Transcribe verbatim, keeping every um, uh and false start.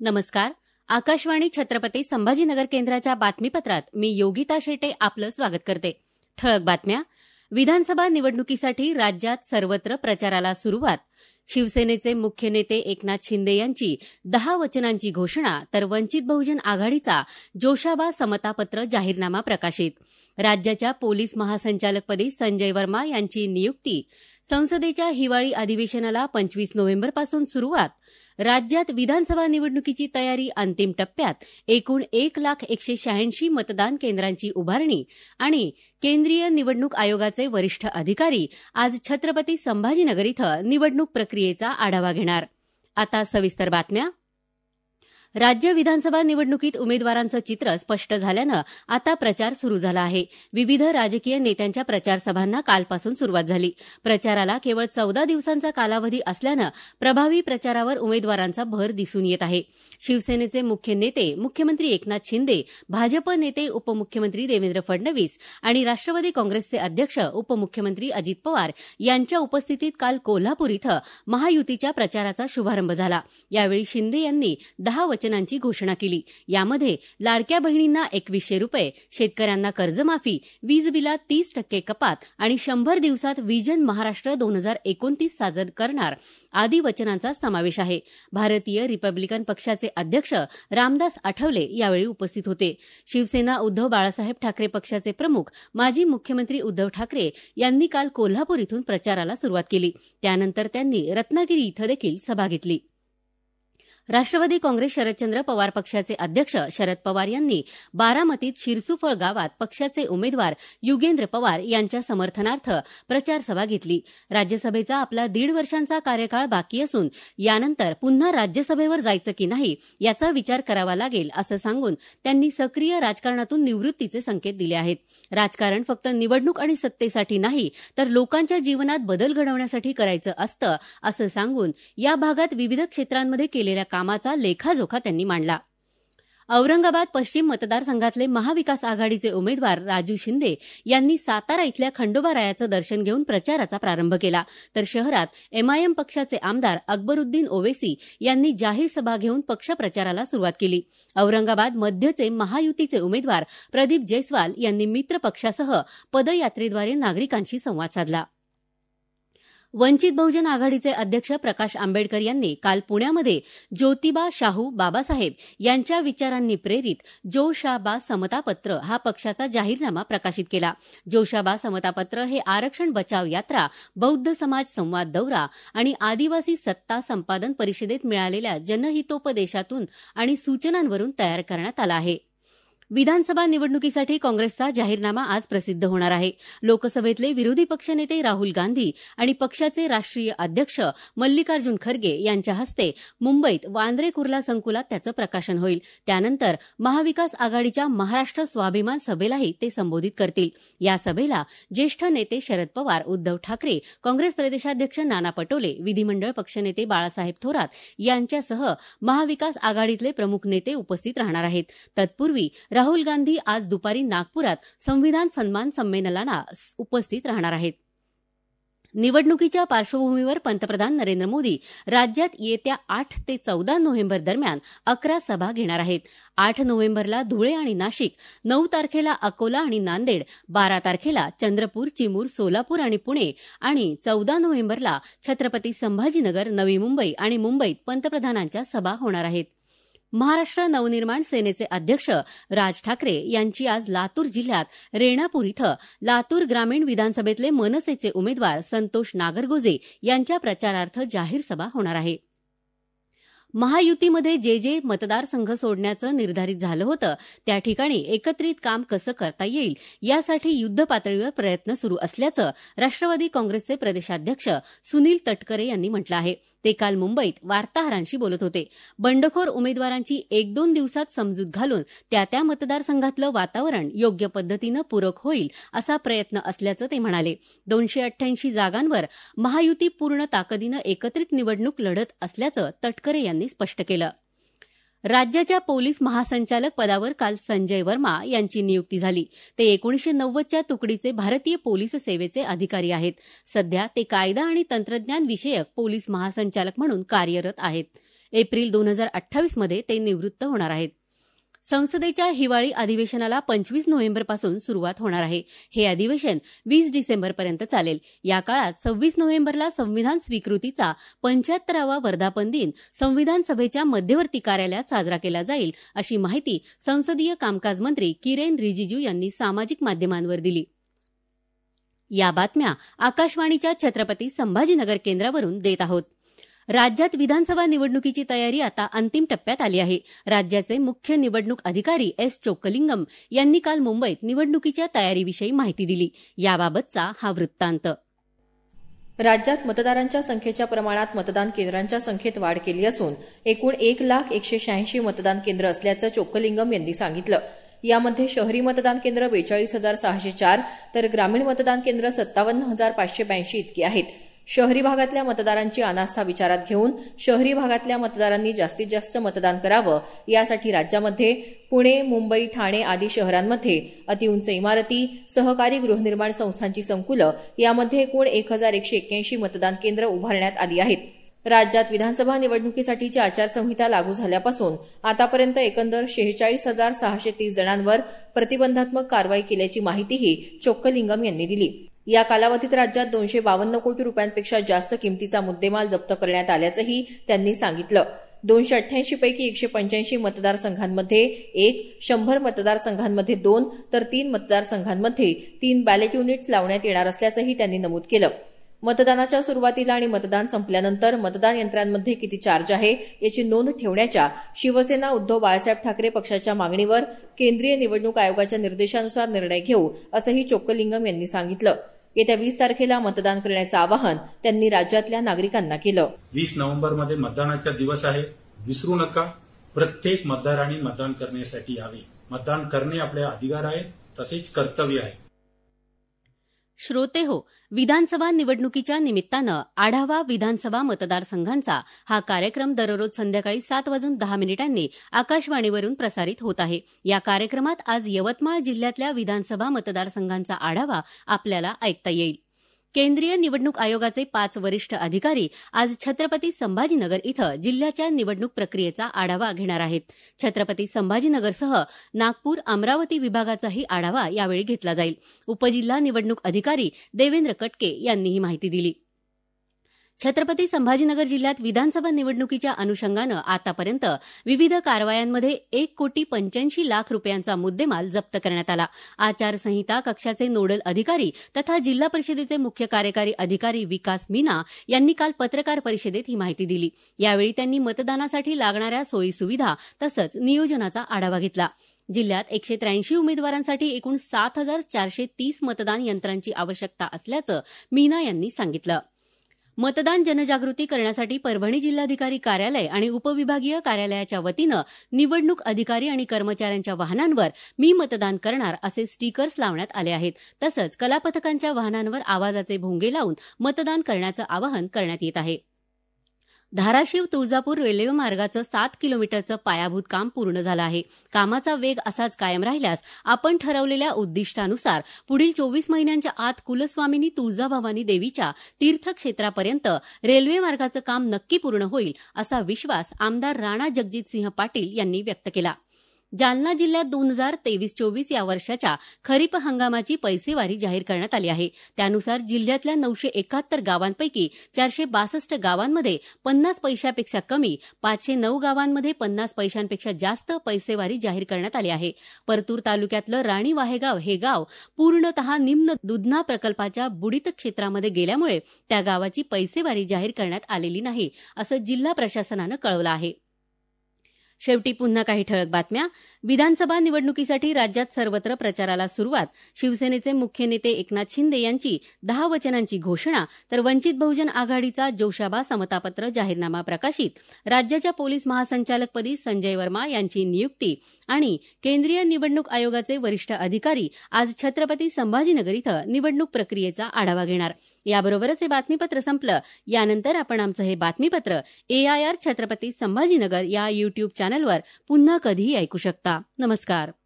नमस्कार. आकाशवाणी छत्रपती संभाजीनगर केंद्राच्या बातमीपत्रात मी योगिता शेटे आपलं स्वागत करते. ठळक बातम्या. विधानसभा निवडणुकीसाठी राज्यात सर्वत्र प्रचाराला सुरुवात. शिवसेनेचे मुख्य नेते एकनाथ शिंदे यांची दहा वचनांची घोषणा, तर वंचित बहुजन आघाडीचा जोशाबा समतापत्र जाहीरनामा प्रकाशित. राज्याच्या पोलीस महासंचालकपदी संजय वर्मा यांची नियुक्ती. संसदेच्या हिवाळी अधिवेशनाला पंचवीस नोव्हेंबरपासून सुरुवात. राज्यात विधानसभा निवडणुकीची तयारी अंतिम टप्प्यात. एकूण एक लाख एकशे शहाऐंशी मतदान केंद्रांची उभारणी. आणि केंद्रीय निवडणूक आयोगाचे वरिष्ठ अधिकारी आज छत्रपती संभाजीनगर इथं निवडणूक प्रक्रियेचा आढावा घेणार. आता सविस्तर बातम्या. राज्य विधानसभा निवडणुकीत उमेदवारांचं चित्र स्पष्ट झाल्यानं आता प्रचार सुरू झाला आहे. विविध राजकीय नेत्यांच्या प्रचारसभांना कालपासून सुरुवात झाली. प्रचाराला केवळ चौदा दिवसांचा कालावधी असल्यानं प्रभावी प्रचारावर उमेदवारांचा भर दिसून येत आहे. शिवसेनेचे मुख्य नेते मुख्यमंत्री एकनाथ शिंदे, भाजप नेते उपमुख्यमंत्री देवेंद्र फडणवीस आणि राष्ट्रवादी काँग्रेसचे अध्यक्ष उपमुख्यमंत्री अजित पवार यांच्या उपस्थितीत काल कोल्हापूर इथं महायुतीच्या प्रचाराचा शुभारंभ झाला. यावेळी शिंदे यांनी दहा वचनांची घोषणा केली. यामध्ये लाडक्या बहिणींना एकवीसशे रुपये, शेतकऱ्यांना कर्जमाफी, वीज बिलात तीस टक्के कपात आणि शंभर दिवसात विजन महाराष्ट्र दोन हजार एकोणतीस साजर करणार आदी वचनांचा समावेश आहे. भारतीय रिपब्लिकन पक्षाचे अध्यक्ष रामदास आठवले यावेळी उपस्थित होते. शिवसेना उद्धव बाळासाहेब ठाकरे पक्षाचे प्रमुख माजी मुख्यमंत्री उद्धव ठाकरे यांनी काल कोल्हापूर इथून प्रचाराला सुरुवात केली. त्यानंतर त्यांनी रत्नागिरी इथं देखील सभा घेतली. राष्ट्रवादी काँग्रेस शरदचंद्र पवार पक्षाचे अध्यक्ष शरद पवार यांनी बारामतीत शिरसुफळ गावात पक्षाचे उमेदवार युगेंद्र पवार यांच्या समर्थनार्थ प्रचारसभा घेतली. राज्यसभेचा आपला दीड वर्षांचा कार्यकाळ बाकी असून यानंतर पुन्हा राज्यसभेवर जायचं की नाही याचा विचार करावा लागेल असं सांगून त्यांनी सक्रिय राजकारणातून निवृत्तीचे संकेत दिले आहेत. राजकारण फक्त निवडणूक आणि सत्तेसाठी नाही तर लोकांच्या जीवनात बदल घडवण्यासाठी करायचं असतं असं सांगून या भागात विविध क्षेत्रांमध्ये केलेल्या कामाचा लेखाजोखा त्यांनी मांडला. औरंगाबाद पश्चिम मतदारसंघातले महाविकास आघाडीचे उमेदवार राजू शिंदे यांनी सातारा इथल्या खंडोबारायाचं दर्शन घेऊन प्रचाराचा प्रारंभ केला. तर शहरात एमआयएम पक्षाचे आमदार अकबरुद्दीन ओवेसी यांनी जाहीर सभा घेऊन पक्ष प्रचाराला सुरुवात केली. औरंगाबाद मध्यचे महायुतीचे उमेदवार प्रदीप जैस्वाल यांनी मित्र पक्षासह पदयात्रेद्वारे नागरिकांशी संवाद साधला. वंचित बहुजन आघाडीचे अध्यक्ष प्रकाश आंबेडकर यांनी काल पुण्यामध्ये ज्योतिबा शाहू बाबासाहेब यांच्या विचारांनी प्रेरित जोशाबा समतापत्र हा पक्षाचा जाहीरनामा प्रकाशित केला. जोशाबा समतापत्र हे आरक्षण बचाव यात्रा, बौद्ध समाज संवाद दौरा आणि आदिवासी सत्ता संपादन परिषदेत मिळालेल्या जनहितोपदेशातून आणि सूचनांवरून तयार करण्यात आलं आहे. विधानसभा निवडणुकीसाठी काँग्रेसचा जाहीरनामा आज प्रसिद्ध होणार आहे. लोकसभेतले विरोधी पक्षनेते राहुल गांधी आणि पक्षाचे राष्ट्रीय अध्यक्ष मल्लिकार्जुन खरगे यांच्या हस्ते मुंबईत वांद्रे कुर्ला संकुलात त्याचं प्रकाशन होईल. त्यानंतर महाविकास आघाडीच्या महाराष्ट्र स्वाभिमान सभेलाही ते संबोधित करतील. या सभेला ज्येष्ठ नेते शरद पवार, उद्धव ठाकरे, काँग्रेस प्रदेशाध्यक्ष नाना पटोले, विधिमंडळ पक्षनेते बाळासाहेब थोरात यांच्यासह महाविकास आघाडीतले प्रमुख नेते उपस्थित राहणार आहेत. तत्पूर्वी राहुल गांधी आज दुपारी नागपुरात संविधान सन्मान संमेलनाला उपस्थित राहणार आहेत. निवडणुकीच्या पार्श्वभूमीवर पंतप्रधान नरेंद्र मोदी राज्यात येत्या आठ ते चौदा नोव्हेंबर दरम्यान अकरा सभा घेणार आहेत. आठ नोव्हेंबरला धुळे आणि नाशिक, नऊ तारखेला अकोला आणि नांदेड, बारा तारखेला चंद्रपूर, चिमूर, सोलापूर आणि पुणे आणि चौदा नोव्हेंबरला छत्रपती संभाजीनगर, नवी मुंबई आणि मुंबईत पंतप्रधानांच्या सभा होणार आहेत. महाराष्ट्र नवनिर्माण सेनेचे अध्यक्ष राज ठाकरे यांची आज लातूर जिल्ह्यात रेणापूर इथं लातूर ग्रामीण विधानसभेतले मनसेचे उमेदवार संतोष नागरगोजे यांच्या प्रचारार्थ जाहीर सभा होणार आहे. महायुतीमध्ये जे जे मतदारसंघ सोडण्याचं निर्धारित झालं होतं त्या ठिकाणी एकत्रित काम कसं करता येईल यासाठी युद्धपातळीवर प्रयत्न सुरू असल्याचं राष्ट्रवादी काँग्रेसचे प्रदेशाध्यक्ष सुनील तटकरे यांनी म्हटलं आहे. ते काल मुंबईत वार्ताहरांशी बोलत होते. बंडखोर उमेदवारांची एक दोन दिवसात समजूत घालून त्या त्या मतदारसंघातलं वातावरण योग्य पद्धतीनं पूरक होईल असा प्रयत्न असल्याचं ते म्हणाले. दोनशे अठ्ठ्याऐंशी जागांवर महायुती पूर्ण ताकदीनं एकत्रित निवडणूक लढत असल्याचं तटकरे यांनी स्पष्ट केलं. राज्याच्या पोलीस महासंचालक पदावर काल संजय वर्मा यांची नियुक्ती झाली. ते एकोणीसशे नव्वदच्या तुकडीचे भारतीय पोलीस सेवेचे अधिकारी आहेत. सध्या ते कायदा आणि तंत्रज्ञान विषयक पोलीस महासंचालक म्हणून कार्यरत आहेत. एप्रिल दोन हजार अठ्ठावीसमध्ये ते निवृत्त होणार आहेत. संसदेच्या हिवाळी अधिवेशनाला पंचवीस नोव्हेंबरपासून सुरुवात होणार आहे. हे अधिवेशन वीस डिसेंबरपर्यंत चालेल. या काळात सव्वीस नोव्हेंबरला संविधान स्वीकृतीचा पंच्याहत्तरावा वर्धापन दिन संविधान सभेच्या मध्यवर्ती कार्यालयात साजरा केला जाईल, अशी माहिती संसदीय कामकाज मंत्री किरेन रिजिजू यांनी सामाजिक माध्यमांवर दिली. या बातम्या आकाशवाणीच्या छत्रपती संभाजीनगर केंद्रावरून देत आहोत. राज्यात विधानसभा निवडणुकीची तयारी आता अंतिम टप्प्यात आली आहे. राज्याचे मुख्य निवडणूक अधिकारी एस चोक्कलिंगम यांनी काल मुंबईत निवडणुकीच्या तयारीविषयी माहिती दिली. याबाबतचा हा वृत्तांत. राज्यात मतदारांच्या संख्येच्या प्रमाणात मतदान केंद्रांच्या संख्येत वाढ केली असून एकूण एक लाख एकशे शहाऐंशी मतदान केंद्र असल्याचं चोक्कलिंगम यांनी सांगितलं. यामध्ये शहरी मतदान केंद्र बेचाळीस हजार सहाशे चार तर ग्रामीण मतदान केंद्र सत्तावन्न हजार पाचशे ब्याऐंशी इतकी आहेत. शहरी भागातल्या मतदारांची अनास्था विचारात घेऊन शहरी भागातल्या मतदारांनी जास्तीत जास्त मतदान करावं यासाठी राज्यामध्ये पुणे, मुंबई, ठाणे आदी शहरांमध्ये अतिउंच इमारती, सहकारी गृहनिर्माण संस्थांची संकुलं यामध्ये एकूण एक हजार एकशे एक्क्याऐंशी मतदान केंद्र उभारण्यात आली आहेत. राज्यात विधानसभा निवडणुकीसाठीची आचारसंहिता लागू झाल्यापासून आतापर्यंत एकंदर शेहेचाळीस हजार सहाशे तीस जणांवर प्रतिबंधात्मक कारवाई केल्याची माहितीही चोक्कलिंगम यांनी दिली. या कालावधीत राज्यात दोनशे बावन्न कोटी रुपयांपेक्षा जास्त किमतीचा मुद्देमाल जप्त करण्यात आल्याचंही त्यांनी सांगितलं. दोनशे अठ्ठ्याऐंशी पैकी एकशे पंच्याऐंशी मतदारसंघांमध्ये एक, शंभर मतदारसंघांमध्ये दोन तर तीन मतदारसंघांमध्ये तीन बॅलेट युनिट्स लावण्यात येणार असल्याचंही त्यांनी नमूद केलं. मतदानाच्या सुरुवातीला आणि मतदान संपल्यानंतर मतदान यंत्रांमध्ये किती चार्ज आहे याची नोंद ठेवण्याच्या शिवसेना उद्धव बाळासाहेब ठाकरे पक्षाच्या मागणीवर केंद्रीय निवडणूक आयोगाच्या निर्देशानुसार निर्णय घेऊ असंही चोक्कलिंगम यांनी सांगितलं. येत्या वीस तारखेला मतदान करण्याचं आवाहन त्यांनी राज्यातल्या नागरिकांना केलं. वीस नोव्हेंबरमध्ये मतदानाचा दिवस आहे. विसरू नका. प्रत्येक मतदारांनी मतदान करण्यासाठी यावे. मतदान करणे आपले अधिकार आहे, तसेच कर्तव्य आहे. श्रोते हो, विधानसभा निवडणुकीच्या निमित्तानं आढावा विधानसभा मतदारसंघांचा हा कार्यक्रम दररोज संध्याकाळी सात वाजून दहा मिनिटांनी आकाशवाणीवरून प्रसारित होत आहे. या कार्यक्रमात आज यवतमाळ जिल्ह्यातल्या विधानसभा मतदारसंघांचा आढावा आपल्याला ऐकता येईल. केंद्रीय निवडणूक आयोगाचे पाच वरिष्ठ अधिकारी आज छत्रपती संभाजीनगर इथं जिल्ह्याच्या निवडणूक प्रक्रियेचा आढावा घेणार आहेत. छत्रपती संभाजीनगरसह नागपूर, अमरावती विभागाचाही आढावा यावेळी घेतला जाईल. उपजिल्हा निवडणूक अधिकारी देवेंद्र कटके यांनी ही माहिती दिली. छत्रपती संभाजीनगर जिल्ह्यात विधानसभा निवडणुकीच्या अनुषंगानं आतापर्यंत विविध कारवायांमध्ये एक कोटी पंच्याऐंशी लाख रुपयांचा मुद्देमाल जप्त करण्यात आला. आचारसंहिता कक्षाचे नोडल अधिकारी तथा जिल्हा परिषदेचे मुख्य कार्यकारी अधिकारी विकास मीना यांनी काल पत्रकार परिषदेत ही माहिती दिली. यावेळी त्यांनी मतदानासाठी लागणाऱ्या सोयीसुविधा तसंच नियोजनाचा आढावा घेतला. जिल्ह्यात एकशे त्र्याऐंशी उमेदवारांसाठी एकूण सात हजार चारशे तीस मतदान यंत्रांची आवश्यकता असल्याचं मीना यांनी सांगितलं. मतदान जनजागृती करण्यासाठी परभणी जिल्हाधिकारी कार्यालय आणि उपविभागीय कार्यालयाच्या वतीनं निवडणूक अधिकारी आणि कर्मचाऱ्यांच्या वाहनांवर मी मतदान करणार असे स्टिकर्स लावण्यात आले आहेत. तसंच कलापथकांच्या वाहनांवर आवाजाचे भोंगे लावून मतदान करण्याचं आवाहन करण्यात येत आहे. धाराशिव तुळजापूर रेल्वे मार्गाचं सात किलोमीटरचं पायाभूत काम पूर्ण झालं आहे. कामाचा वेग असाच कायम राहिल्यास आपण ठरवलेल्या उद्दिष्टानुसार पुढील चोवीस महिन्यांच्या आत कुलस्वामिनी तुळजाभवानी देवीच्या तीर्थक्षेत्रापर्यंत रेल्वे मार्गाचं काम नक्की पूर्ण होईल असा विश्वास आमदार राणा जगजितसिंह पाटील यांनी व्यक्त केला. जालना जिल्ह्यात दोन हजार तेवीस चोवीस या वर्षाच्या खरीप हंगामाची पैसेवारी जाहीर करण्यात आली आहे. त्यानुसार जिल्ह्यातल्या नऊशे एकाहत्तर गावांपैकी चारशे बासष्ट गावांमध्ये पन्नास पैशापेक्षा कमी, पाचशे नऊ गावांमध्ये पन्नास पैशांपेक्षा जास्त पैसेवारी जाहीर करण्यात आली आहे. परतूर तालुक्यातलं राणी वाहेगाव हे गाव पूर्णतः निम्न दुधना प्रकल्पाच्या बुडीत क्षेत्रामध्ये गेल्यामुळे त्या गावाची पैसेवारी जाहीर करण्यात आलेली नाही, असं जिल्हा प्रशासनानं कळवलं आहे. शेवटी पुन्हा काही ठळक बातम्या. विधानसभा निवडणुकीसाठी राज्यात सर्वत्र प्रचाराला सुरुवात. शिवसेनेचे मुख्य नेते एकनाथ शिंदे यांची दहा वचनांची घोषणा तर वंचित बहुजन आघाडीचा जोशाबा समतापत्र जाहीरनामा प्रकाशित. राज्याच्या पोलीस महासंचालकपदी संजय वर्मा यांची नियुक्ती आणि केंद्रीय निवडणूक आयोगाचे वरिष्ठ अधिकारी आज छत्रपती संभाजीनगर इथं निवडणूक प्रक्रियेचा आढावा घेणार. याबरोबरच हे बातमीपत्र संपलं. यानंतर आपण आमचं हे बातमीपत्र एआयआर छत्रपती संभाजीनगर या युट्यूब चॅनलवर पुन्हा कधीही ऐकू शकता. नमस्कार.